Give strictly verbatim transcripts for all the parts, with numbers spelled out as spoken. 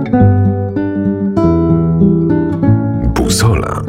Busola.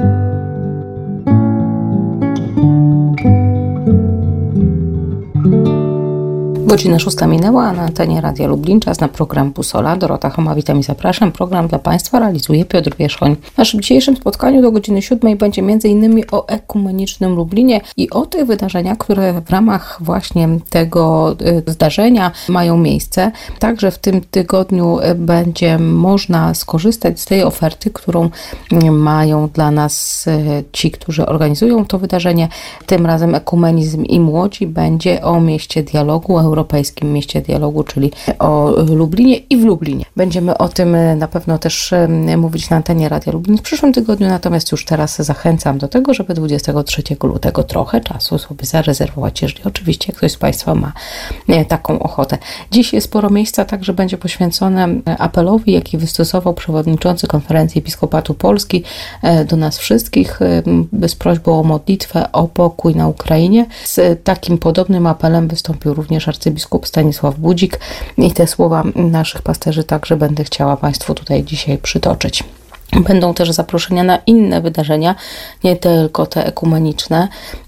Godzina szósta minęła, a na antenie Radia Lublin czas na program Busola. Dorota Choma, witam i zapraszam. Program dla Państwa realizuje Piotr Wierzchoń. W naszym dzisiejszym spotkaniu do godziny siódmej będzie między innymi o ekumenicznym Lublinie i o tych wydarzeniach, które w ramach właśnie tego zdarzenia mają miejsce. Także w tym tygodniu będzie można skorzystać z tej oferty, którą mają dla nas ci, którzy organizują to wydarzenie. Tym razem Ekumenizm i Młodzi będzie o mieście dialogu, Europejskim Mieście Dialogu, czyli o Lublinie i w Lublinie. Będziemy o tym na pewno też mówić na antenie Radia Lublin w przyszłym tygodniu, natomiast już teraz zachęcam do tego, żeby dwudziestego trzeciego lutego trochę czasu sobie zarezerwować, jeżeli oczywiście ktoś z Państwa ma taką ochotę. Dziś jest sporo miejsca, także będzie poświęcone apelowi, jaki wystosował przewodniczący Konferencji Episkopatu Polski do nas wszystkich z prośbą o modlitwę o pokój na Ukrainie. Z takim podobnym apelem wystąpił również arcybiskup Stanisław Budzik i te słowa naszych pasterzy także będę chciała Państwu tutaj dzisiaj przytoczyć. Będą też zaproszenia na inne wydarzenia, nie tylko te ekumeniczne,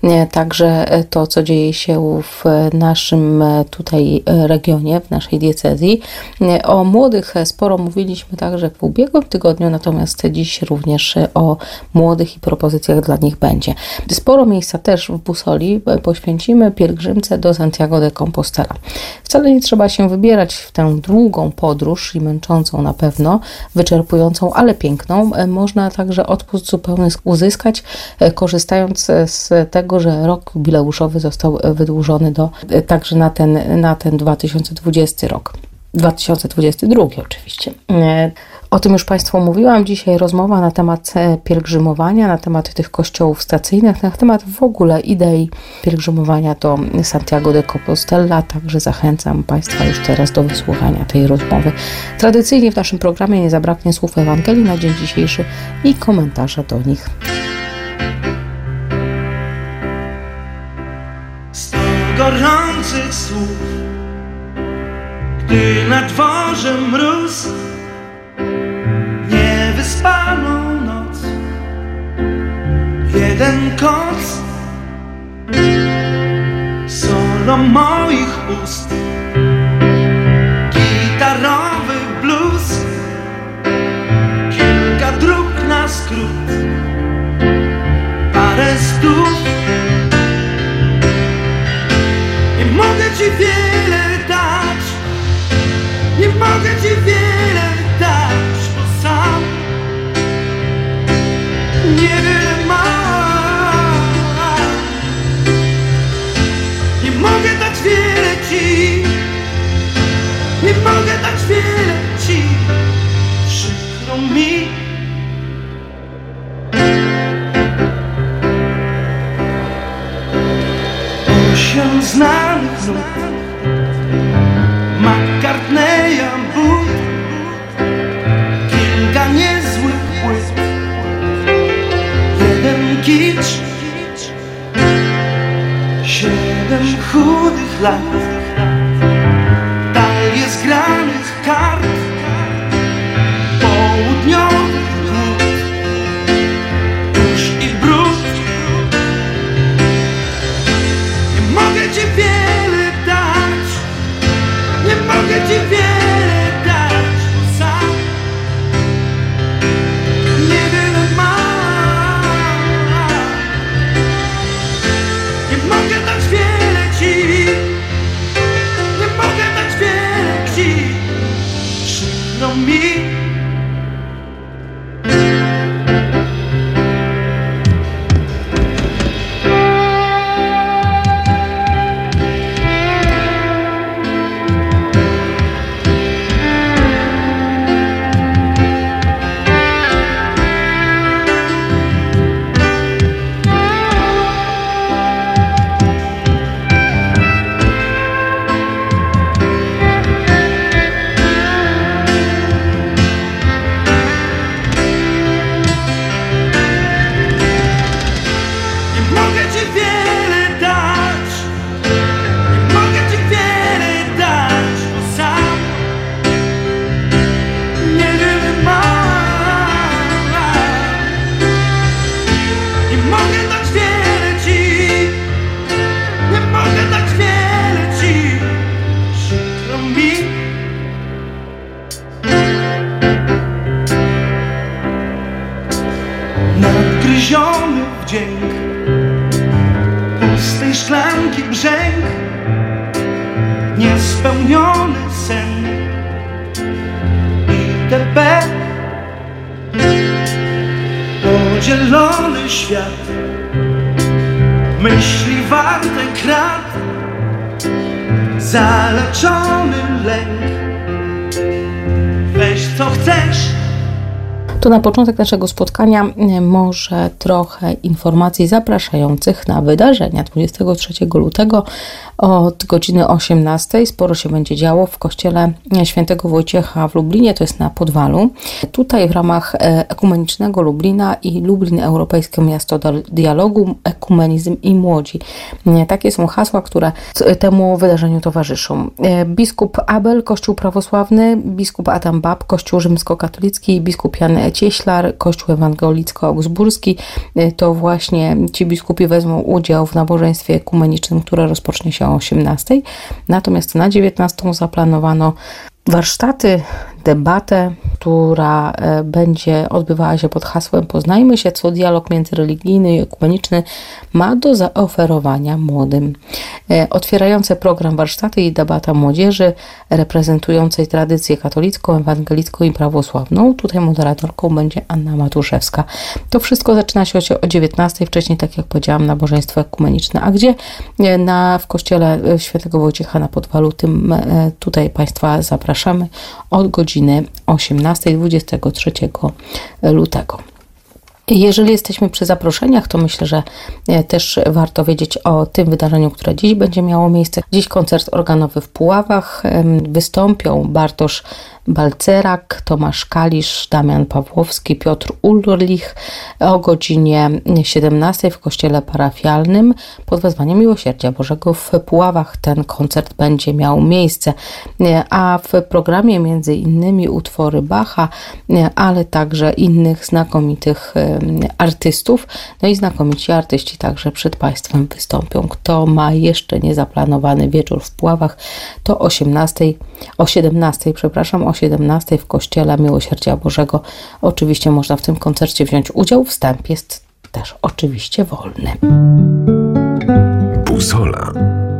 także to, co dzieje się w naszym tutaj regionie, w naszej diecezji. O młodych sporo mówiliśmy także w ubiegłym tygodniu, natomiast dziś również o młodych i propozycjach dla nich będzie. Sporo miejsca też w Busoli poświęcimy pielgrzymce do Santiago de Compostela. Wcale nie trzeba się wybierać w tę długą podróż i męczącą na pewno, wyczerpującą, ale piękną. Można także odpust zupełny uzyskać, korzystając z tego, że rok jubileuszowy został wydłużony do, także na ten, na ten dwa tysiące dwudziesty rok. dwa tysiące dwudziesty drugi oczywiście. O tym już Państwu mówiłam. Dzisiaj rozmowa na temat pielgrzymowania, na temat tych kościołów stacyjnych, na temat w ogóle idei pielgrzymowania do Santiago de Compostela. Także zachęcam Państwa już teraz do wysłuchania tej rozmowy. Tradycyjnie w naszym programie nie zabraknie słów Ewangelii na dzień dzisiejszy i komentarza do nich. Sto gorących słów, gdy na dworze mróz, niewyspaną noc, jeden koc, solo moich ust, gitarowy blues, kilka dróg na skrót, parę stów. Nie mogę Ci wiele dać, nie mogę Ci wiele dać, bo sam niewiele mam. Nie mogę dać wiele Ci, nie mogę dać wiele Ci, przykro mi. Osiem znanych nut, McCartneya but, kilka niezłych płyt, jeden kicz, siedem chudych lat, talie zgranych kart, południowych dróg, kurz i brud. Nie mogę Ci wiele dać, nie mogę Ci wiele dać, bo sam niewiele mam. Nie mogę dać wiele Ci, nie mogę dać wiele Ci, przykro mi. wdzięk, pustej szklanki brzęk, niespełniony sen itp. Podzielony świat, myśli warte krat, zaleczony lęk. Weź co chcesz. To na początek naszego spotkania może trochę informacji zapraszających na wydarzenia. dwudziestego trzeciego lutego od godziny osiemnastej sporo się będzie działo w kościele Świętego Wojciecha w Lublinie, to jest na Podwalu. Tutaj w ramach Ekumenicznego Lublina i Lublin Europejskie Miasto Dialogu, Ekumenizm i Młodzi. Takie są hasła, które temu wydarzeniu towarzyszą. Biskup Abel, Kościół Prawosławny, biskup Adam Bab, Kościół Rzymskokatolicki, biskup Jan Cieślar, Kościół Ewangelicko-Augsburski. To właśnie ci biskupi wezmą udział w nabożeństwie ekumenicznym, które rozpocznie się o osiemnastej. Natomiast na dziewiętnastą zaplanowano warsztaty, debatę, która będzie odbywała się pod hasłem Poznajmy się, co dialog międzyreligijny i ekumeniczny ma do zaoferowania młodym. Otwierające program warsztaty i debata młodzieży reprezentującej tradycję katolicką, ewangelicką i prawosławną. Tutaj moderatorką będzie Anna Matuszewska. To wszystko zaczyna się o dziewiętnastej, wcześniej, tak jak powiedziałam, nabożeństwo ekumeniczne. A gdzie? Na, w kościele Świętego Wojciecha na Podwalu. Tym tutaj Państwa zapraszamy od godziny osiemnastej dwudziestego trzeciego lutego. Jeżeli jesteśmy przy zaproszeniach, to myślę, że też warto wiedzieć o tym wydarzeniu, które dziś będzie miało miejsce. Dziś koncert organowy w Puławach. Wystąpią Bartosz Balcerak, Tomasz Kalisz, Damian Pawłowski, Piotr Ulrich o godzinie siedemnastej w kościele parafialnym pod wezwaniem Miłosierdzia Bożego w Puławach. Ten koncert będzie miał miejsce, a w programie między innymi utwory Bacha, ale także innych znakomitych artystów, no i znakomici artyści także przed Państwem wystąpią. Kto ma jeszcze niezaplanowany wieczór w Puławach, to osiemnastej, o siedemnastej, przepraszam, o siedemnastej w Kościele Miłosierdzia Bożego oczywiście można w tym koncercie wziąć udział. Wstęp jest też oczywiście wolny. Busola.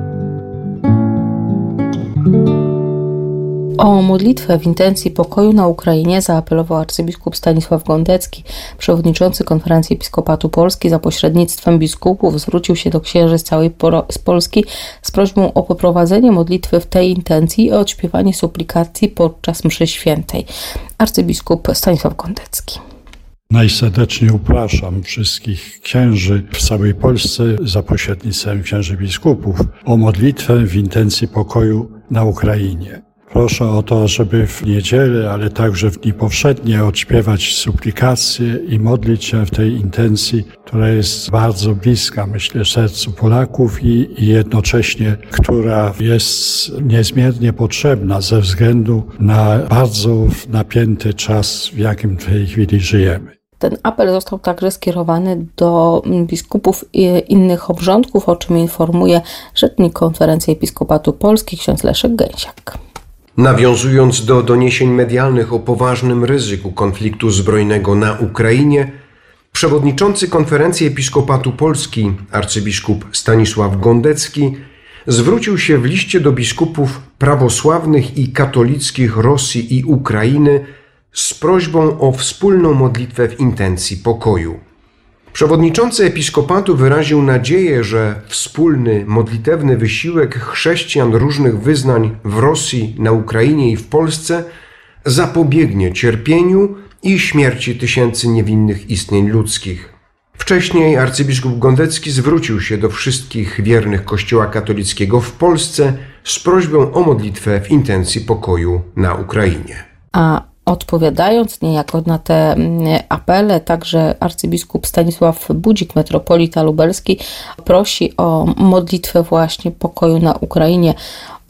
O modlitwę w intencji pokoju na Ukrainie zaapelował arcybiskup Stanisław Gondecki. Przewodniczący Konferencji Episkopatu Polski za pośrednictwem biskupów zwrócił się do księży z całej z Polski z prośbą o poprowadzenie modlitwy w tej intencji i odśpiewanie suplikacji podczas mszy świętej. Arcybiskup Stanisław Gondecki. Najserdeczniej upraszam wszystkich księży w całej Polsce za pośrednictwem księży biskupów o modlitwę w intencji pokoju na Ukrainie. Proszę o to, żeby w niedzielę, ale także w dni powszednie odśpiewać suplikacje i modlić się w tej intencji, która jest bardzo bliska, myślę, sercu Polaków i, i jednocześnie, która jest niezmiernie potrzebna ze względu na bardzo napięty czas, w jakim w tej chwili żyjemy. Ten apel został także skierowany do biskupów i innych obrządków, o czym informuje rzecznik Konferencji Episkopatu Polski ksiądz Leszek Gęsiak. Nawiązując do doniesień medialnych o poważnym ryzyku konfliktu zbrojnego na Ukrainie, przewodniczący Konferencji Episkopatu Polski arcybiskup Stanisław Gondecki zwrócił się w liście do biskupów prawosławnych i katolickich Rosji i Ukrainy z prośbą o wspólną modlitwę w intencji pokoju. Przewodniczący Episkopatu wyraził nadzieję, że wspólny modlitewny wysiłek chrześcijan różnych wyznań w Rosji, na Ukrainie i w Polsce zapobiegnie cierpieniu i śmierci tysięcy niewinnych istnień ludzkich. Wcześniej arcybiskup Gondecki zwrócił się do wszystkich wiernych Kościoła katolickiego w Polsce z prośbą o modlitwę w intencji pokoju na Ukrainie. A odpowiadając niejako na te apele, także arcybiskup Stanisław Budzik, metropolita lubelski, prosi o modlitwę właśnie pokoju na Ukrainie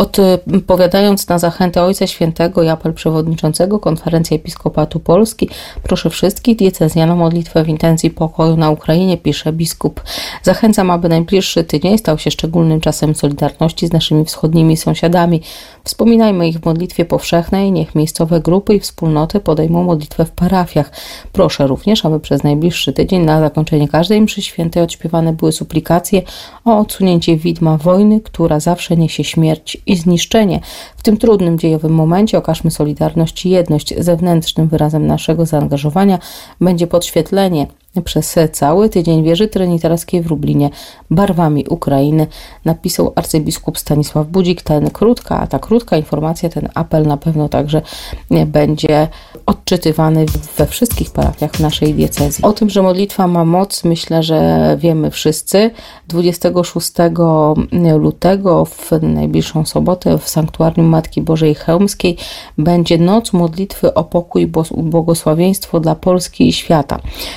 Odpowiadając na zachętę Ojca Świętego i apel przewodniczącego Konferencji Episkopatu Polski, proszę wszystkich diecezjan o modlitwę w intencji pokoju na Ukrainie, pisze biskup. Zachęcam, aby najbliższy tydzień stał się szczególnym czasem solidarności z naszymi wschodnimi sąsiadami. Wspominajmy ich w modlitwie powszechnej, niech miejscowe grupy i wspólnoty podejmą modlitwę w parafiach. Proszę również, aby przez najbliższy tydzień na zakończenie każdej mszy świętej odśpiewane były suplikacje o odsunięcie widma wojny, która zawsze niesie śmierć i zniszczenie. W tym trudnym dziejowym momencie okażmy solidarność i jedność. Zewnętrznym wyrazem naszego zaangażowania będzie podświetlenie przez cały tydzień wieży trinitaryjskiej w Lublinie barwami Ukrainy, napisał arcybiskup Stanisław Budzik. Ten krótka, a ta krótka informacja, ten apel na pewno także będzie odczytywany we wszystkich parafiach naszej diecezji. O tym, że modlitwa ma moc, myślę, że wiemy wszyscy. dwudziestego szóstego lutego w najbliższą sobotę w Sanktuarium Matki Bożej Chełmskiej będzie noc modlitwy o pokój i błogosławieństwo dla Polski i świata.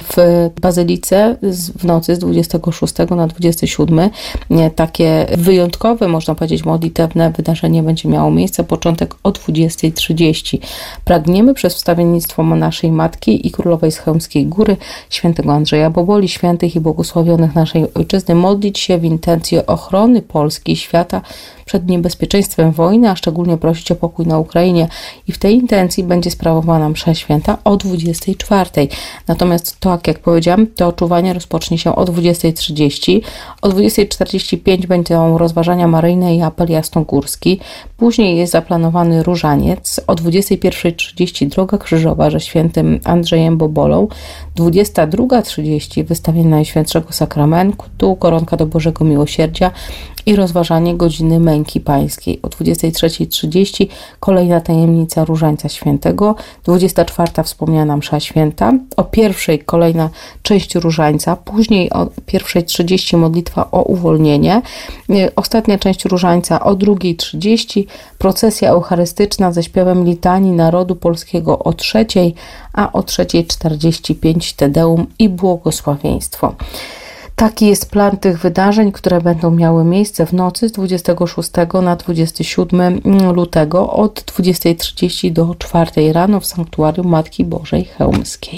W Bazylice w nocy z dwudziestego szóstego na dwudziesty siódmy takie wyjątkowe, można powiedzieć, modlitewne wydarzenie będzie miało miejsce, początek o dwudziestej trzydzieści. Pragniemy przez wstawiennictwo naszej Matki i Królowej z Chełmskiej Góry, świętego Andrzeja Boboli, świętych i błogosławionych naszej Ojczyzny, modlić się w intencji ochrony Polski i świata przed niebezpieczeństwem wojny, a szczególnie prosić o pokój na Ukrainie. I w tej intencji będzie sprawowana msza święta o dwudziestej czwartej. Natomiast to, jak powiedziałam, to czuwanie rozpocznie się o dwudziestej trzydzieści. O dwudziestej czterdzieści pięć będą rozważania maryjne i apel jasnogórski. Później jest zaplanowany różaniec. O dwudziestej pierwszej trzydzieści droga krzyżowa ze świętym Andrzejem Bobolą. dwudziesta druga trzydzieści wystawienie Najświętszego Sakramentu, koronka do Bożego Miłosierdzia i rozważanie godziny męki pańskiej. O dwudziestej trzeciej trzydzieści kolejna tajemnica Różańca Świętego. dwudziesta czwarta wspomniana msza święta. O pierwszej kolejna część Różańca. Później o pierwszej trzydzieści modlitwa o uwolnienie. Ostatnia część Różańca o drugiej trzydzieści. Procesja eucharystyczna ze śpiewem litanii narodu polskiego o trzeciej, a o trzeciej czterdzieści pięć Te Deum i błogosławieństwo. Taki jest plan tych wydarzeń, które będą miały miejsce w nocy z dwudziestego szóstego na dwudziestego siódmego lutego od dwudziestej trzydzieści do czwartej rano w Sanktuarium Matki Bożej Chełmskiej.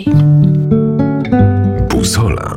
Busola.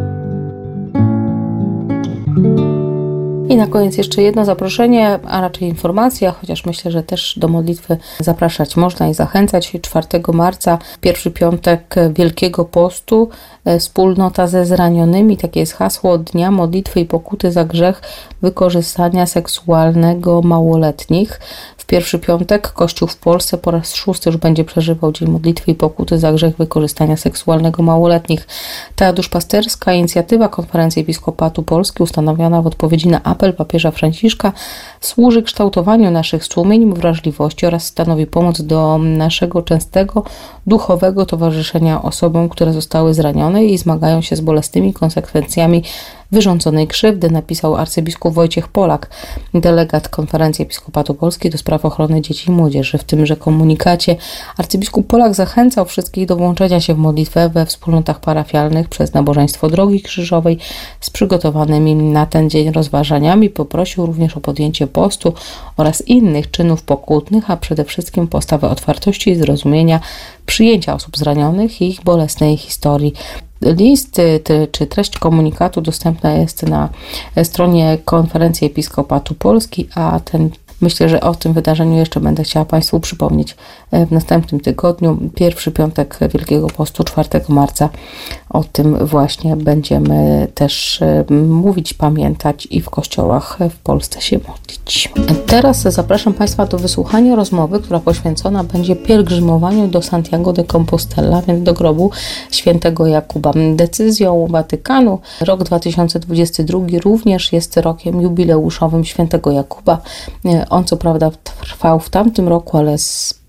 I na koniec jeszcze jedno zaproszenie, a raczej informacja, chociaż myślę, że też do modlitwy zapraszać można i zachęcać. czwartego marca, pierwszy piątek Wielkiego Postu, wspólnota ze zranionymi. Takie jest hasło Dnia Modlitwy i Pokuty za grzech wykorzystania seksualnego małoletnich. W pierwszy piątek Kościół w Polsce po raz szósty już będzie przeżywał Dzień Modlitwy i Pokuty za grzech wykorzystania seksualnego małoletnich. Ta duszpasterska inicjatywa Konferencji Episkopatu Polski, ustanowiona w odpowiedzi na apel papieża Franciszka, służy kształtowaniu naszych sumień, wrażliwości oraz stanowi pomoc do naszego częstego duchowego towarzyszenia osobom, które zostały zranione i zmagają się z bolesnymi konsekwencjami wyrządzonej krzywdy, napisał arcybiskup Wojciech Polak, delegat Konferencji Episkopatu Polskiej do spraw ochrony dzieci i młodzieży. W tymże komunikacie arcybiskup Polak zachęcał wszystkich do włączenia się w modlitwę we wspólnotach parafialnych przez nabożeństwo Drogi Krzyżowej z przygotowanymi na ten dzień rozważaniami. Poprosił również o podjęcie postu oraz innych czynów pokutnych, a przede wszystkim postawę otwartości i zrozumienia przyjęcia osób zranionych i ich bolesnej historii. List ty, czy treść komunikatu dostępna jest na stronie Konferencji Episkopatu Polski, a ten myślę, że o tym wydarzeniu jeszcze będę chciała Państwu przypomnieć w następnym tygodniu. Pierwszy piątek Wielkiego Postu, czwartego marca. O tym właśnie będziemy też mówić, pamiętać i w kościołach w Polsce się modlić. Teraz zapraszam Państwa do wysłuchania rozmowy, która poświęcona będzie pielgrzymowaniu do Santiago de Compostela, więc do grobu świętego Jakuba. Decyzją Watykanu rok dwa tysiące dwudziesty drugi również jest rokiem jubileuszowym świętego Jakuba. On co prawda trwał w tamtym roku, ale z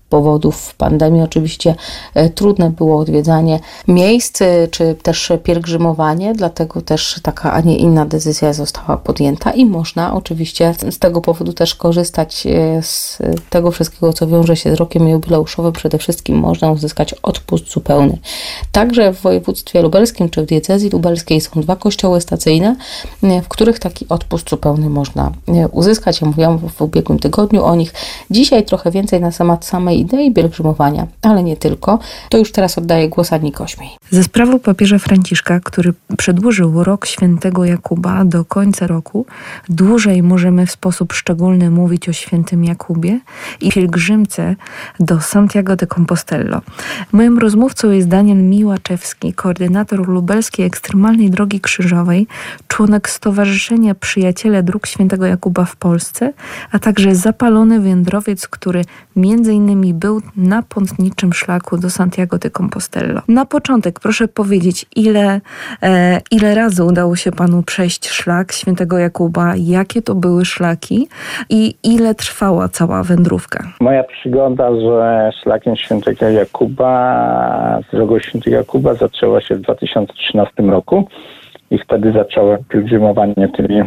powodów pandemii oczywiście trudne było odwiedzanie miejsc, czy też pielgrzymowanie, dlatego też taka, a nie inna decyzja została podjęta i można oczywiście z tego powodu też korzystać z tego wszystkiego, co wiąże się z rokiem jubileuszowym. Przede wszystkim można uzyskać odpust zupełny. Także w województwie lubelskim czy w diecezji lubelskiej są dwa kościoły stacyjne, w których taki odpust zupełny można uzyskać. Ja mówiłam w ubiegłym tygodniu o nich. Dzisiaj trochę więcej na temat samej idei pielgrzymowania, ale nie tylko. To już teraz oddaję głos Ani Kośmiej. Ze sprawą papieża Franciszka, który przedłużył rok świętego Jakuba do końca roku, dłużej możemy w sposób szczególny mówić o świętym Jakubie i pielgrzymce do Santiago de Compostela. Moim rozmówcą jest Daniel Miłaczewski, koordynator lubelskiej ekstremalnej drogi krzyżowej, członek Stowarzyszenia Przyjaciele Dróg Świętego Jakuba w Polsce, a także zapalony wędrowiec, który między innymi był na pątniczym szlaku do Santiago de Compostela. Na początek proszę powiedzieć, ile, e, ile razy udało się panu przejść szlak Świętego Jakuba, jakie to były szlaki i ile trwała cała wędrówka? Moja przygoda ze szlakiem Świętego Jakuba, z drogą Świętego Jakuba zaczęła się w dwa tysiące trzynastym roku i wtedy zacząłem pielgrzymowanie tymi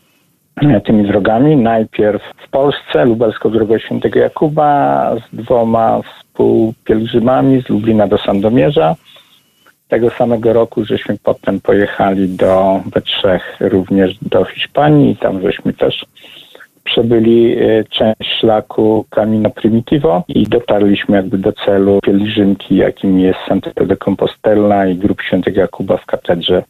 tymi drogami. Najpierw w Polsce, lubelską drogą Świętego Jakuba z dwoma współpielgrzymami z Lublina do Sandomierza. Tego samego roku żeśmy potem pojechali do, we trzech również do Hiszpanii i tam żeśmy też przebyli część szlaku Camino Primitivo i dotarliśmy jakby do celu pielgrzymki, jakim jest Santiago de Compostela i grób Świętego Jakuba w katedrze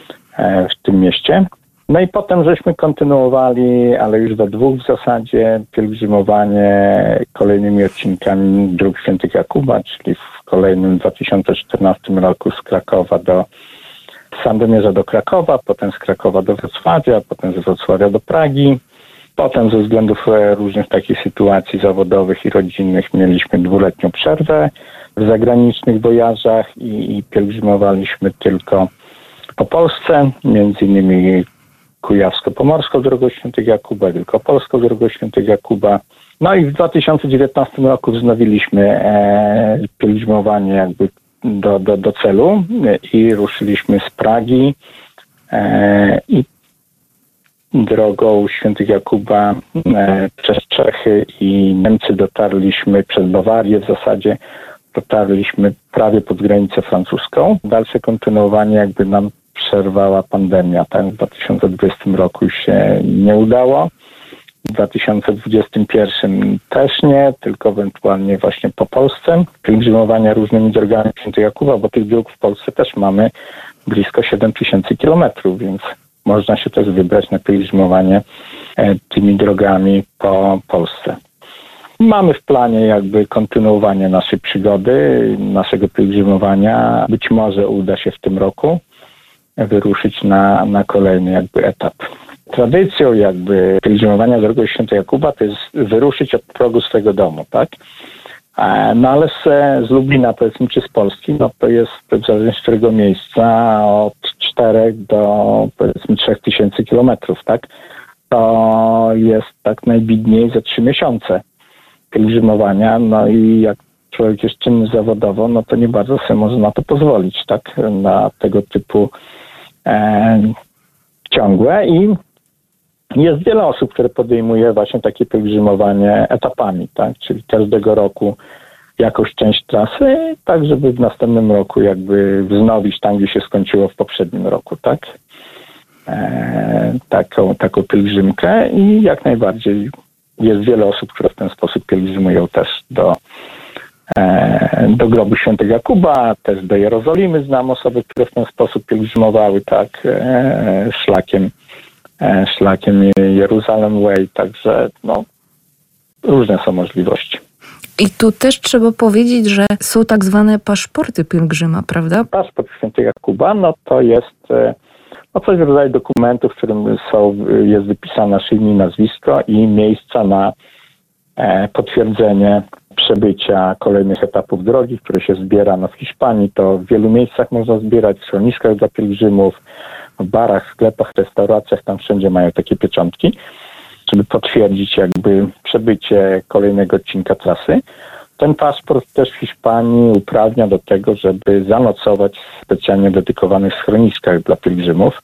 w tym mieście. No i potem żeśmy kontynuowali, ale już do dwóch w zasadzie, pielgrzymowanie kolejnymi odcinkami dróg Świętego Jakuba, czyli w kolejnym dwa tysiące czternastym roku z Krakowa do Sandomierza do Krakowa, potem z Krakowa do Wrocławia, potem z Wrocławia do Pragi. Potem ze względów różnych takich sytuacji zawodowych i rodzinnych mieliśmy dwuletnią przerwę w zagranicznych wojażach i, i pielgrzymowaliśmy tylko po Polsce, między innymi Kujawsko-Pomorską drogą Świętego Jakuba, Wielkopolską drogą Świętego Jakuba. No i w dwa tysiące dziewiętnastym roku wznowiliśmy e, pielgrzymowanie jakby do, do, do celu i ruszyliśmy z Pragi e, i drogą Świętego Jakuba e, przez Czechy i Niemcy dotarliśmy przez Bawarię w zasadzie, dotarliśmy prawie pod granicę francuską. Dalsze kontynuowanie jakby nam przerwała pandemia, tak w dwa tysiące dwudziestym roku się nie udało. W dwa tysiące dwudziestym pierwszym też nie, tylko ewentualnie właśnie po Polsce. Pielgrzymowania różnymi drogami Świętego Jakuba, bo tych dróg w Polsce też mamy blisko siedem tysięcy kilometrów, więc można się też wybrać na pielgrzymowanie tymi drogami po Polsce. Mamy w planie jakby kontynuowanie naszej przygody, naszego pielgrzymowania. Być może uda się w tym roku wyruszyć na, na kolejny jakby etap. Tradycją jakby pielgrzymowania drogą Świętego Jakuba to jest wyruszyć od progu swojego domu, tak? No ale z, z Lublina, powiedzmy, czy z Polski, no to jest w zależności od którego miejsca od czterech do powiedzmy trzech tysięcy kilometrów, tak? To jest tak najbidniej za trzy miesiące pielgrzymowania, no i jak człowiek jest czynny zawodowo, no to nie bardzo sobie może na to pozwolić, tak? Na tego typu e, ciągłe i jest wiele osób, które podejmuje właśnie takie pielgrzymowanie etapami, tak? Czyli każdego roku jakąś część trasy, tak żeby w następnym roku jakby wznowić tam, gdzie się skończyło w poprzednim roku, tak? E, taką, taką pielgrzymkę i jak najbardziej jest wiele osób, które w ten sposób pielgrzymują też do, e, do grobu Świętego Jakuba, też do Jerozolimy znam osoby, które w ten sposób pielgrzymowały, tak, e, szlakiem szlakiem Jeruzalem Way, także no, różne są możliwości. I tu też trzeba powiedzieć, że są tak zwane paszporty pielgrzyma, prawda? Paszport Świętego Jakuba, no to jest no, coś w rodzaju dokumentu, w którym są, jest wypisane nasze imię i nazwisko i miejsca na e, potwierdzenie przebycia kolejnych etapów drogi, które się zbiera no, w Hiszpanii. To w wielu miejscach można zbierać, w schroniskach dla pielgrzymów, w barach, sklepach, restauracjach, tam wszędzie mają takie pieczątki, żeby potwierdzić jakby przebycie kolejnego odcinka trasy. Ten paszport też w Hiszpanii uprawnia do tego, żeby zanocować w specjalnie dedykowanych schroniskach dla pielgrzymów.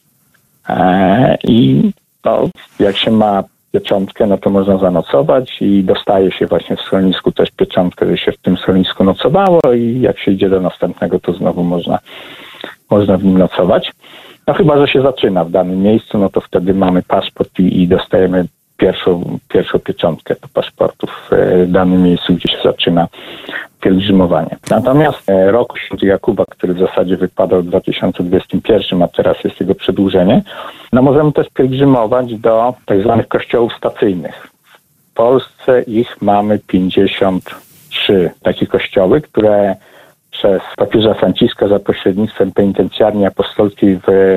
I no, jak się ma pieczątkę, no to można zanocować i dostaje się właśnie w schronisku też pieczątkę, że się w tym schronisku nocowało i jak się idzie do następnego, to znowu można, można w nim nocować. No chyba, że się zaczyna w danym miejscu, no to wtedy mamy paszport i, i dostajemy pierwszą, pierwszą pieczątkę do paszportu w danym miejscu, gdzie się zaczyna pielgrzymowanie. Natomiast rok Świętego Jakuba, który w zasadzie wypadał w dwa tysiące dwudziestym pierwszym, a teraz jest jego przedłużenie, no możemy też pielgrzymować do tak zwanych kościołów stacyjnych. W Polsce ich mamy pięćdziesiąt trzy takie kościoły, które przez papieża Franciszka za pośrednictwem penitencjarni apostolskiej w,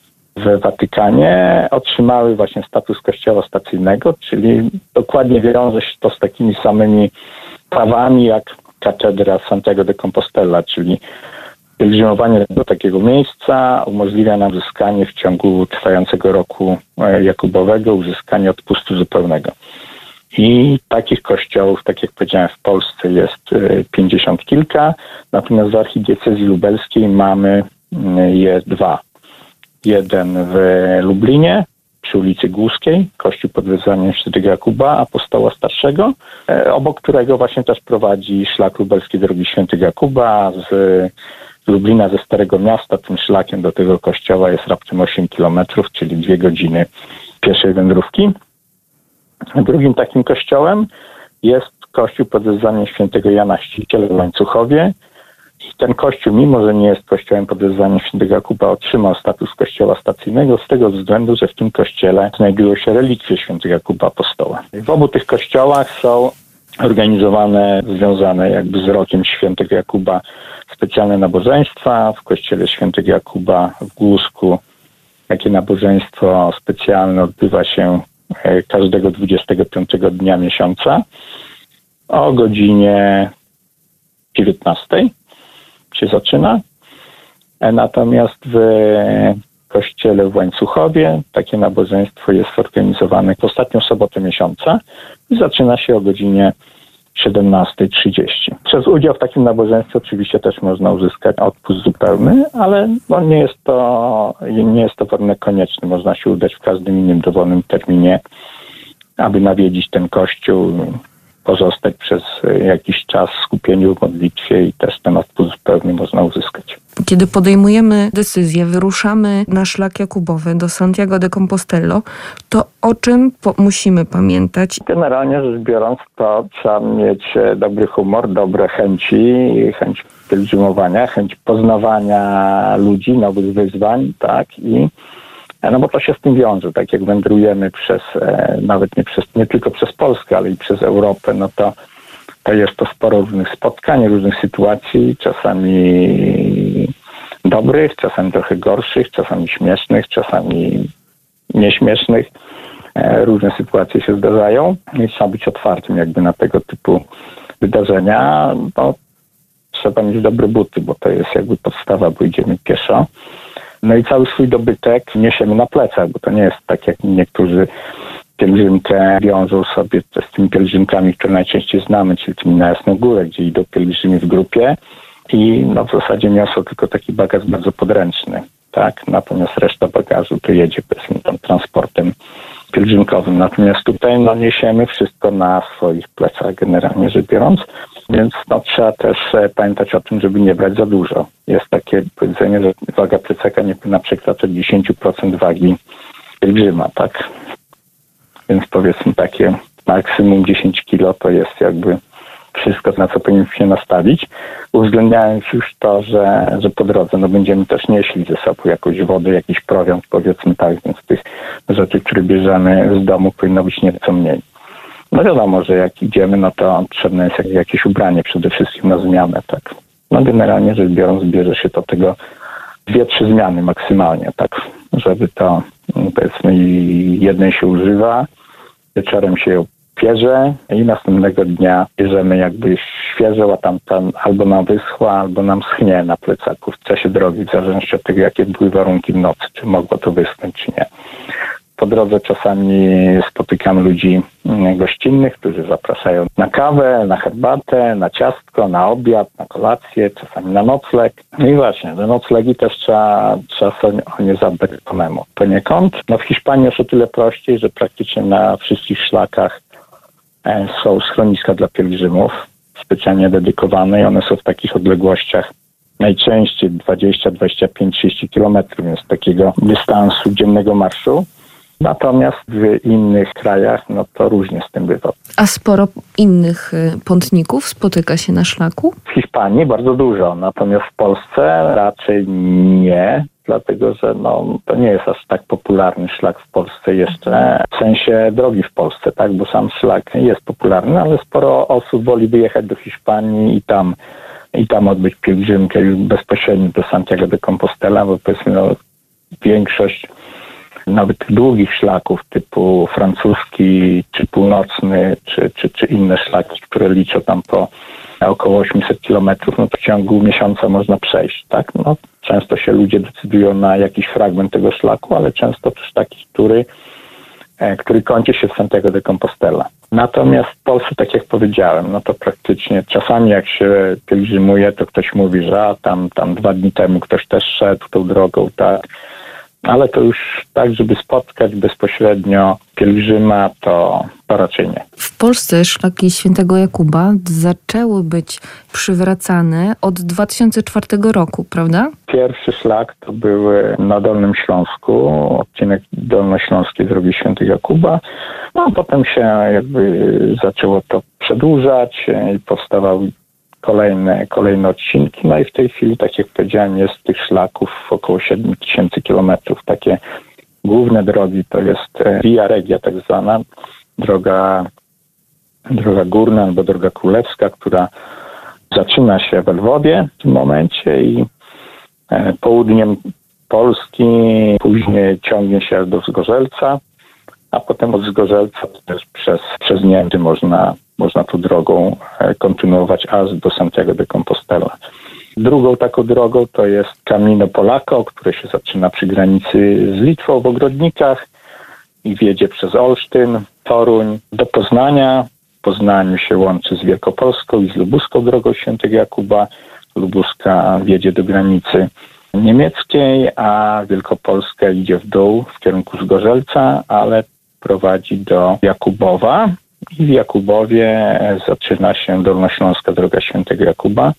w Watykanie otrzymały właśnie status kościoła stacyjnego, czyli dokładnie wiąże się to z takimi samymi prawami jak katedra Santiago de Compostela, czyli pielgrzymowanie do takiego miejsca umożliwia nam uzyskanie w ciągu trwającego roku jakubowego uzyskanie odpustu zupełnego. I takich kościołów, tak jak powiedziałem, w Polsce jest pięćdziesiąt kilka, natomiast w archidiecezji lubelskiej mamy je dwa. Jeden w Lublinie, przy ulicy Głuskiej, kościół pod wezwaniem Świętego Jakuba, apostoła starszego, obok którego właśnie też prowadzi szlak lubelski drogi Świętego Jakuba. Z Lublina, ze Starego Miasta, tym szlakiem do tego kościoła jest raptem osiem kilometrów, czyli dwie godziny pieszej wędrówki. Drugim takim kościołem jest kościół pod wezwaniem Świętego Jana Chrzciciela w Łańcuchowie. I ten kościół, mimo że nie jest kościołem pod wezwaniem Świętego Jakuba, otrzymał status kościoła stacyjnego z tego względu, że w tym kościele znajdują się relikwie Świętego Jakuba Apostoła. W obu tych kościołach są organizowane, związane jakby z rokiem Świętego Jakuba specjalne nabożeństwa. W kościele Świętego Jakuba w Głusku takie nabożeństwo specjalne odbywa się każdego dwudziestego piątego dnia miesiąca o godzinie dziewiętnastej się zaczyna. Natomiast w kościele w Łańcuchowie takie nabożeństwo jest organizowane w ostatnią sobotę miesiąca i zaczyna się o godzinie siedemnasta trzydzieści. Przez udział w takim nabożeństwie oczywiście też można uzyskać odpust zupełny, ale no nie jest to nie jest to warunek konieczny. Można się udać w każdym innym dowolnym terminie, aby nawiedzić ten kościół, pozostać przez jakiś czas w skupieniu w modlitwie i też ten odpust zupełny można uzyskać. Kiedy podejmujemy decyzję, wyruszamy na szlak jakubowy do Santiago de Compostela, to o czym po- musimy pamiętać? Generalnie rzecz biorąc, to trzeba mieć dobry humor, dobre chęci, chęć pielgrzymowania, chęć poznawania ludzi, nowych wyzwań, tak, i no bo to się z tym wiąże, tak jak wędrujemy przez, nawet nie, przez, nie tylko przez Polskę, ale i przez Europę, no to, to jest to sporo różnych spotkań, różnych sytuacji, czasami dobrych, czasami trochę gorszych, czasami śmiesznych, czasami nieśmiesznych. Różne sytuacje się zdarzają i trzeba być otwartym jakby na tego typu wydarzenia. No, trzeba mieć dobre buty, bo to jest jakby podstawa, bo idziemy pieszo. No i cały swój dobytek niesiemy na plecach, bo to nie jest tak, jak niektórzy pielgrzymkę wiążą sobie z tymi pielgrzymkami, które najczęściej znamy, czyli tymi na Jasną Górę, gdzie idą pielgrzymi w grupie i no w zasadzie niosą tylko taki bagaż bardzo podręczny, tak? Natomiast reszta bagażu to jedzie powiedzmy tam transportem pielgrzymkowym. Natomiast tutaj no niesiemy wszystko na swoich plecach, generalnie rzecz biorąc. Więc no, trzeba też e, pamiętać o tym, żeby nie brać za dużo. Jest takie powiedzenie, że waga plecaka nie powinna przekraczać dziesięć procent wagi pielgrzyma, tak? Więc powiedzmy takie maksimum dziesięć kilo to jest jakby wszystko, na co powinniśmy się nastawić, uwzględniając już to, że, że po drodze no, będziemy też nieśli ze sobą jakąś wodę, jakiś prowiant, powiedzmy tak, więc tych rzeczy, które bierzemy z domu, powinno być nieco mniej. No wiadomo, że jak idziemy, no to potrzebne jest jakieś ubranie przede wszystkim na zmianę, tak. No generalnie rzecz biorąc, bierze się do tego dwie, trzy zmiany maksymalnie, tak, żeby to, powiedzmy, jednej się używa, wieczorem się ją pierze i następnego dnia bierzemy jakby świeżą, a tamta albo nam wyschła, albo nam schnie na plecaku w czasie drogi, w zależności od tego, jakie były warunki w nocy, czy mogło to wyschnąć, czy nie. Po drodze czasami spotykam ludzi gościnnych, którzy zapraszają na kawę, na herbatę, na ciastko, na obiad, na kolację, czasami na nocleg. No i właśnie, do noclegi też trzeba, trzeba sobie o nie zadbać samemu. Poniekąd, no w Hiszpanii jest o tyle prościej, że praktycznie na wszystkich szlakach są schroniska dla pielgrzymów, specjalnie dedykowane i one są w takich odległościach najczęściej dwadzieścia, dwadzieścia pięć, trzydzieści kilometrów, więc takiego dystansu dziennego marszu. Natomiast w innych krajach, no to różnie z tym bywa. A sporo innych pątników spotyka się na szlaku? W Hiszpanii bardzo dużo, natomiast w Polsce raczej nie, dlatego że no, to nie jest aż tak popularny szlak w Polsce jeszcze, w sensie drogi w Polsce, tak, bo sam szlak jest popularny, ale sporo osób woli wyjechać do Hiszpanii i tam i tam odbyć pielgrzymkę już bezpośrednio do Santiago de Compostela, bo powiedzmy no, większość nawet tych długich szlaków typu francuski, czy północny, czy, czy, czy inne szlaki, które liczą tam po około osiemset kilometrów, no to w ciągu miesiąca można przejść, tak? No, często się ludzie decydują na jakiś fragment tego szlaku, ale często też taki, który, który kończy się w Santiago de Compostela. Natomiast w Polsce, tak jak powiedziałem, no to praktycznie czasami jak się pielgrzymuje, to ktoś mówi, że a, tam, tam dwa dni temu ktoś też szedł tą drogą, tak? Ale to już tak, żeby spotkać bezpośrednio pielgrzyma, to, to raczej nie. W Polsce szlaki Świętego Jakuba zaczęły być przywracane od dwa tysiące czwartego roku, prawda? Pierwszy szlak to był na Dolnym Śląsku, odcinek dolnośląskiej drogi Świętego Jakuba. No a potem się jakby zaczęło to przedłużać i powstawały Kolejne, kolejne odcinki, no i w tej chwili, tak jak powiedziałem, jest tych szlaków około siedem tysięcy kilometrów. Takie główne drogi to jest Via Regia tak zwana, droga, droga górna albo droga królewska, która zaczyna się we Lwowie w tym momencie i południem Polski później ciągnie się aż do Zgorzelca, a potem od Zgorzelca też przez, przez Niemcy można Można tą drogą kontynuować aż do Santiago de Compostela. Drugą taką drogą to jest Camino Polaco, które się zaczyna przy granicy z Litwą w Ogrodnikach i wiedzie przez Olsztyn, Toruń do Poznania. W Poznaniu się łączy z Wielkopolską i z Lubuską drogą Świętego Jakuba. Lubuska wiedzie do granicy niemieckiej, a Wielkopolska idzie w dół w kierunku Zgorzelca, ale prowadzi do Jakubowa. I w Jakubowie zaczyna się dolnośląska droga Świętego Jakuba,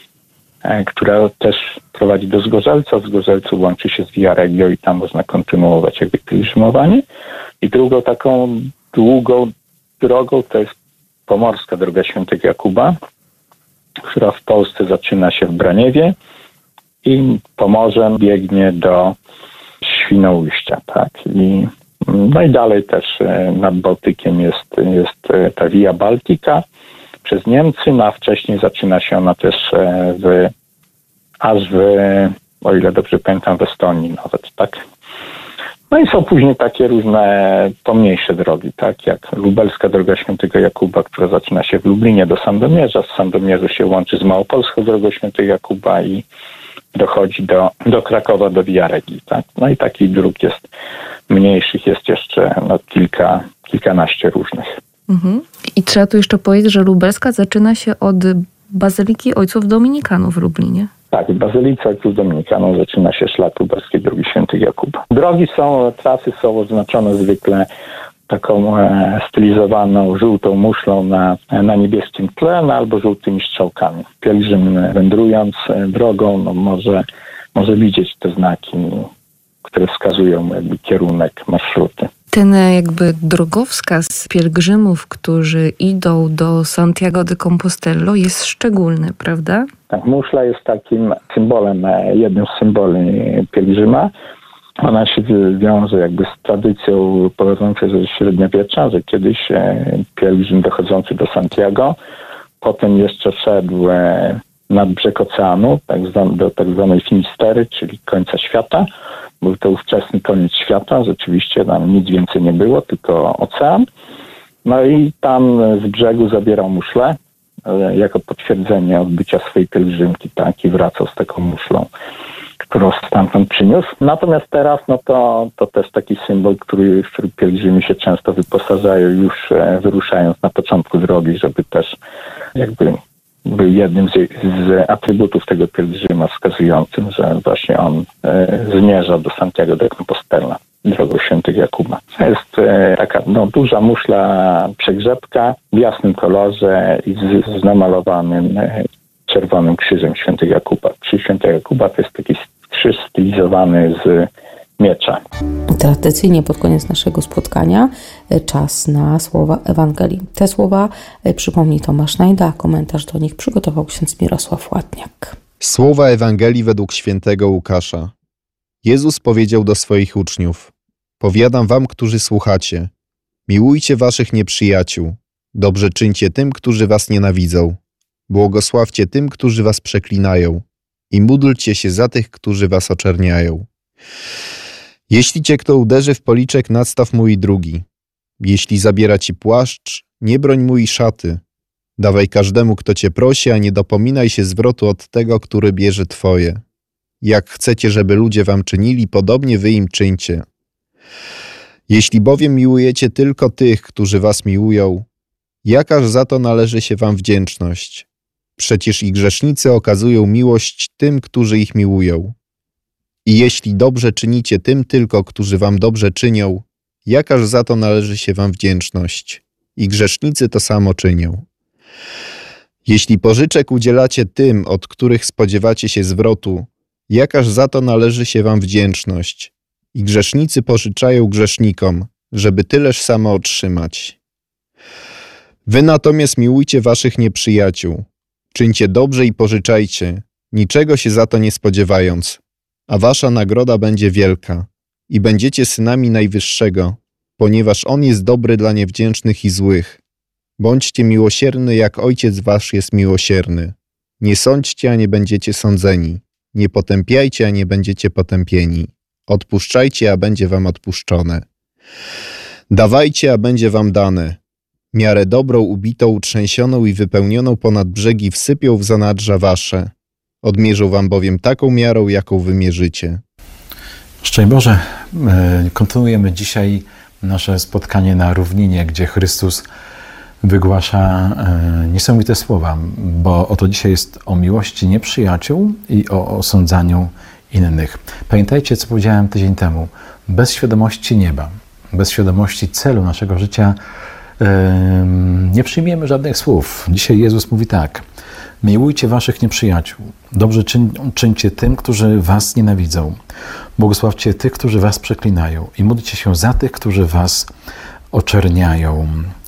która też prowadzi do Zgorzelca. Z Zgorzelcu łączy się z Via Regio i tam można kontynuować jakby pielgrzymowanie. I drugą taką długą drogą to jest pomorska droga Świętego Jakuba, która w Polsce zaczyna się w Braniewie i Pomorzem biegnie do Świnoujścia, tak? I no i dalej też nad Bałtykiem jest, jest ta Via Baltica przez Niemcy, no a wcześniej zaczyna się ona też w, aż w, o ile dobrze pamiętam, w Estonii nawet, tak. No i są później takie różne pomniejsze drogi, tak, jak lubelska droga Świętego Jakuba, która zaczyna się w Lublinie do Sandomierza, z Sandomierza się łączy z Małopolską drogą Świętego Jakuba i dochodzi do, do Krakowa, do Via Regii, tak. No i takich dróg jest mniejszych, jest jeszcze no, kilka, kilkanaście różnych. Mhm. I trzeba tu jeszcze powiedzieć, że lubelska zaczyna się od Bazyliki Ojców Dominikanów w Lublinie. Tak, w Bazylice Ojców Dominikanów zaczyna się szlak lubelskiej drogi Świętego Jakuba. Drogi są, trasy są oznaczone zwykle taką e, stylizowaną żółtą muszlą na, na niebieskim tle, no, albo żółtymi strzałkami. Pielgrzym wędrując e, drogą no, może, może widzieć te znaki, które wskazują jakby kierunek marszruty. Ten jakby drogowskaz pielgrzymów, którzy idą do Santiago de Compostela jest szczególny, prawda? Tak, muszla jest takim symbolem, jednym z symboli pielgrzyma. Ona się wiąże jakby z tradycją pochodzącą ze średniowiecza, że kiedyś pielgrzym dochodzący do Santiago potem jeszcze szedł nad brzeg oceanu, tak zwan, do tak zwanej Finistery, czyli końca świata. Był to ówczesny koniec świata, rzeczywiście tam nic więcej nie było, tylko ocean. No i tam z brzegu zabierał muszlę jako potwierdzenie odbycia swojej pielgrzymki, tak, i wracał z taką muszlą, którą stamtąd przyniósł. Natomiast teraz no to, to też taki symbol, który, w który pielgrzymi się często wyposażają już e, wyruszając na początku drogi, żeby też jakby był jednym z, z atrybutów tego pielgrzyma wskazującym, że właśnie on e, zmierza do Santiago de Compostela, drogą świętego Jakuba. To jest e, taka no, duża muszla przegrzebka w jasnym kolorze i z, z namalowanym e, czerwonym krzyżem świętego Jakuba. Krzyż świętego Jakuba to jest taki krzyż stylizowany z miecza. Tradycyjnie pod koniec naszego spotkania czas na słowa Ewangelii. Te słowa przypomni Tomasz Najda, komentarz do nich przygotował ksiądz Mirosław Łatniak. Słowa Ewangelii według świętego Łukasza. Jezus powiedział do swoich uczniów: powiadam wam, którzy słuchacie, miłujcie waszych nieprzyjaciół, dobrze czyńcie tym, którzy was nienawidzą, błogosławcie tym, którzy was przeklinają i módlcie się za tych, którzy was oczerniają. Jeśli cię kto uderzy w policzek, nadstaw mu i drugi. Jeśli zabiera ci płaszcz, nie broń mu i szaty. Dawaj każdemu, kto cię prosi, a nie dopominaj się zwrotu od tego, który bierze twoje. Jak chcecie, żeby ludzie wam czynili, podobnie wy im czyńcie. Jeśli bowiem miłujecie tylko tych, którzy was miłują, jakaż za to należy się wam wdzięczność? Przecież i grzesznicy okazują miłość tym, którzy ich miłują. I jeśli dobrze czynicie tym tylko, którzy wam dobrze czynią, jakaż za to należy się wam wdzięczność? I grzesznicy to samo czynią. Jeśli pożyczek udzielacie tym, od których spodziewacie się zwrotu, jakaż za to należy się wam wdzięczność? I grzesznicy pożyczają grzesznikom, żeby tyleż samo otrzymać. Wy natomiast miłujcie waszych nieprzyjaciół. Czyńcie dobrze i pożyczajcie, niczego się za to nie spodziewając, a wasza nagroda będzie wielka i będziecie synami Najwyższego, ponieważ On jest dobry dla niewdzięcznych i złych. Bądźcie miłosierny, jak Ojciec wasz jest miłosierny. Nie sądźcie, a nie będziecie sądzeni. Nie potępiajcie, a nie będziecie potępieni. Odpuszczajcie, a będzie wam odpuszczone. Dawajcie, a będzie wam dane. Miarę dobrą, ubitą, utrzęsioną i wypełnioną ponad brzegi wsypią w zanadrza wasze. Odmierzą wam bowiem taką miarą, jaką wymierzycie. Szczęść Boże, kontynuujemy dzisiaj nasze spotkanie na równinie, gdzie Chrystus wygłasza niesamowite słowa, bo oto dzisiaj jest o miłości nieprzyjaciół i o osądzaniu innych. Pamiętajcie, co powiedziałem tydzień temu. Bez świadomości nieba, bez świadomości celu naszego życia nie przyjmiemy żadnych słów. Dzisiaj Jezus mówi tak: miłujcie waszych nieprzyjaciół, dobrze czyń, czyńcie tym, którzy was nienawidzą, błogosławcie tych, którzy was przeklinają i módlcie się za tych, którzy was oczerniają.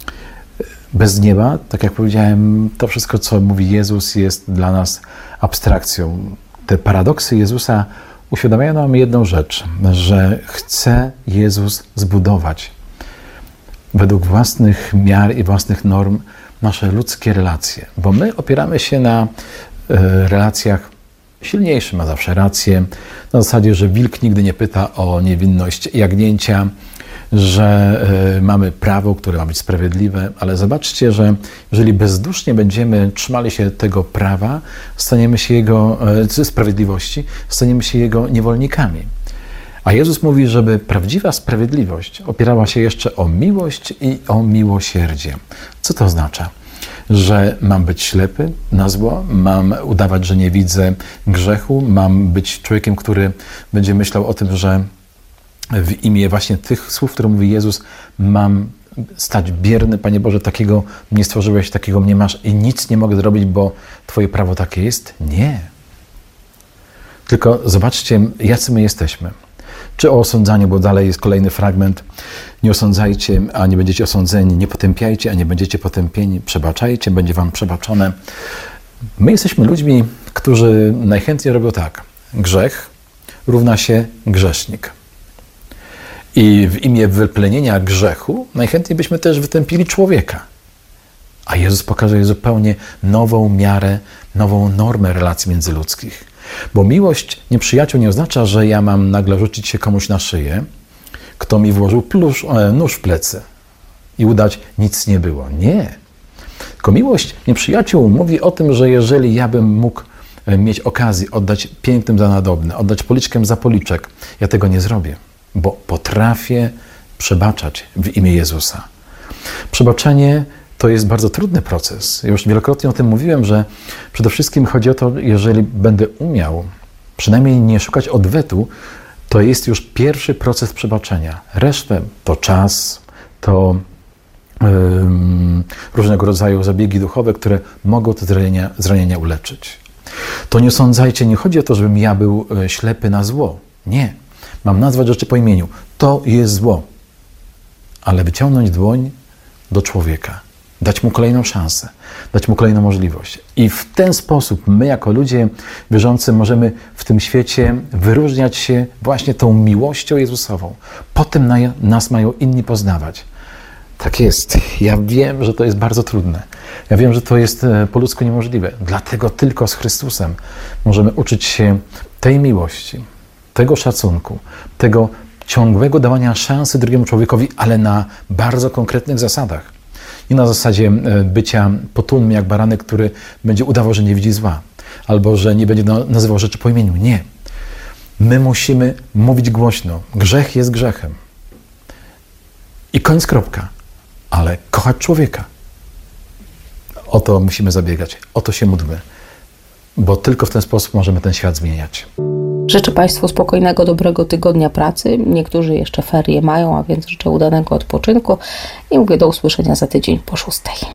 Bez nieba, tak jak powiedziałem, to wszystko, co mówi Jezus, jest dla nas abstrakcją. Te paradoksy Jezusa uświadamiają nam jedną rzecz, że chce Jezus zbudować według własnych miar i własnych norm nasze ludzkie relacje. Bo my opieramy się na relacjach, silniejszy ma zawsze rację, na zasadzie, że wilk nigdy nie pyta o niewinność jagnięcia, że mamy prawo, które ma być sprawiedliwe, ale zobaczcie, że jeżeli bezdusznie będziemy trzymali się tego prawa, staniemy się jego, sprawiedliwości, staniemy się jego niewolnikami. A Jezus mówi, żeby prawdziwa sprawiedliwość opierała się jeszcze o miłość i o miłosierdzie. Co to oznacza? Że mam być ślepy na zło, mam udawać, że nie widzę grzechu, mam być człowiekiem, który będzie myślał o tym, że w imię właśnie tych słów, które mówi Jezus, mam stać bierny. Panie Boże, takiego mnie stworzyłeś, takiego mnie masz i nic nie mogę zrobić, bo Twoje prawo takie jest? Nie. Tylko zobaczcie, jacy my jesteśmy. Czy o osądzaniu, bo dalej jest kolejny fragment. Nie osądzajcie, a nie będziecie osądzeni. Nie potępiajcie, a nie będziecie potępieni. Przebaczajcie, będzie wam przebaczone. My jesteśmy ludźmi, którzy najchętniej robią tak. Grzech równa się grzesznik. I w imię wyplenienia grzechu najchętniej byśmy też wytępili człowieka. A Jezus pokazuje zupełnie nową miarę, nową normę relacji międzyludzkich. Bo miłość nieprzyjaciół nie oznacza, że ja mam nagle rzucić się komuś na szyję, kto mi włożył plusz, e, nóż w plecy i udać nic nie było. Nie. Tylko miłość nieprzyjaciół mówi o tym, że jeżeli ja bym mógł mieć okazji oddać pięknym za nadobne, oddać policzkiem za policzek. Ja tego nie zrobię, bo potrafię przebaczać w imię Jezusa. Przebaczenie to jest bardzo trudny proces. Ja już wielokrotnie o tym mówiłem, że przede wszystkim chodzi o to, jeżeli będę umiał przynajmniej nie szukać odwetu, to jest już pierwszy proces przebaczenia. Resztę to czas, to yy, różnego rodzaju zabiegi duchowe, które mogą te zranienia, zranienia uleczyć. To nie sądzajcie, nie chodzi o to, żebym ja był ślepy na zło. Nie. Mam nazwać rzeczy po imieniu. To jest zło. Ale wyciągnąć dłoń do człowieka. Dać mu kolejną szansę. Dać mu kolejną możliwość. I w ten sposób my jako ludzie wierzący możemy w tym świecie wyróżniać się właśnie tą miłością Jezusową. Potem na, nas mają inni poznawać. Tak jest. Ja wiem, że to jest bardzo trudne. Ja wiem, że to jest po ludzku niemożliwe. Dlatego tylko z Chrystusem możemy uczyć się tej miłości, tego szacunku, tego ciągłego dawania szansy drugiemu człowiekowi, ale na bardzo konkretnych zasadach. Nie na zasadzie bycia potulnym jak baranek, który będzie udawał, że nie widzi zła, albo że nie będzie nazywał rzeczy po imieniu. Nie. My musimy mówić głośno. Grzech jest grzechem. I koniec, kropka. Ale kochać człowieka. O to musimy zabiegać. O to się módlmy. Bo tylko w ten sposób możemy ten świat zmieniać. Życzę Państwu spokojnego, dobrego tygodnia pracy. Niektórzy jeszcze ferie mają, a więc życzę udanego odpoczynku i mówię do usłyszenia za tydzień po szóstej.